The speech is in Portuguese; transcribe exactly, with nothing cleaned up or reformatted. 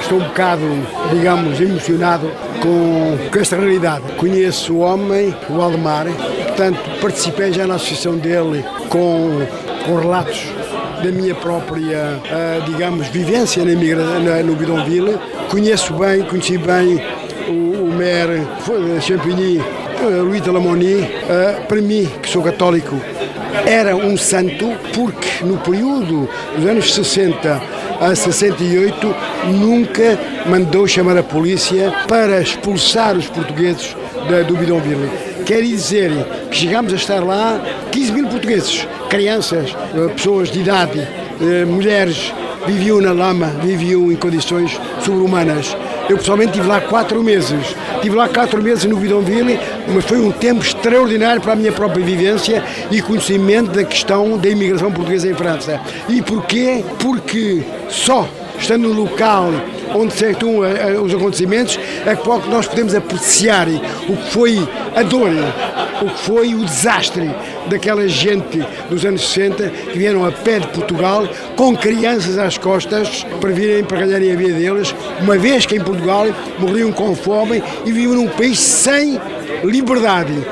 estou um bocado, digamos, emocionado com, com esta realidade. Conheço o homem, o Aldemar, portanto participei já na associação dele com, com relatos da minha própria, uh, digamos, vivência na migra, na, no Bidonville. Conheço bem, conheci bem o, o maire de Champigny, uh, Louis de Lamoni. Uh, para mim, que sou católico, era um santo, porque no período dos anos sessenta a sessenta e oito nunca mandou chamar a polícia para expulsar os portugueses da, do Bidonville. Quer dizer que chegámos a estar lá quinze mil portugueses, crianças, pessoas de idade, mulheres, viviam na lama, viviam em condições sobre-humanas. Eu pessoalmente estive lá quatro meses. Estive lá quatro meses no Bidonville, mas foi um tempo extraordinário para a minha própria vivência e conhecimento da questão da imigração portuguesa em França. E porquê? Porque só estando no local onde se efetuam os acontecimentos é que nós podemos apreciar o que foi a dor, o que foi o desastre daquela gente dos anos sessenta que vieram a pé de Portugal com crianças às costas para virem para ganharem a vida deles, uma vez que em Portugal morriam com fome e viviam num país sem liberdade.